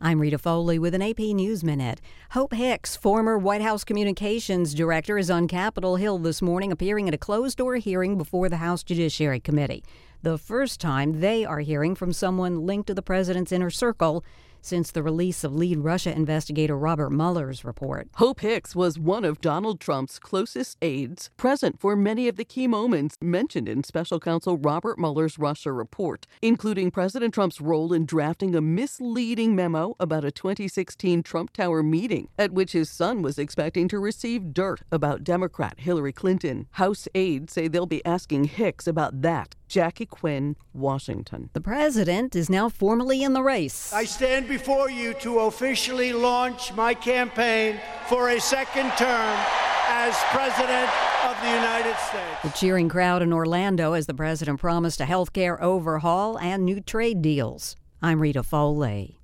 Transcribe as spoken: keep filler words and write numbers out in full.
I'm Rita Foley with an A P News Minute. Hope Hicks, former White House Communications Director, is on Capitol Hill this morning appearing at a closed-door hearing before the House Judiciary Committee. The first time they are hearing from someone linked to the president's inner circle since the release of lead Russia investigator Robert Mueller's report. Hope Hicks was one of Donald Trump's closest aides, present for many of the key moments mentioned in Special Counsel Robert Mueller's Russia report, including President Trump's role in drafting a misleading memo about a twenty sixteen Trump Tower meeting at which his son was expecting to receive dirt about Democrat Hillary Clinton. House aides say they'll be asking Hicks about that. Jackie Quinn, Washington. The president is now formally in the race. I stand before you to officially launch my campaign for a second term as President of the United States. The cheering crowd in Orlando as the president promised a health care overhaul and new trade deals. I'm Rita Foley.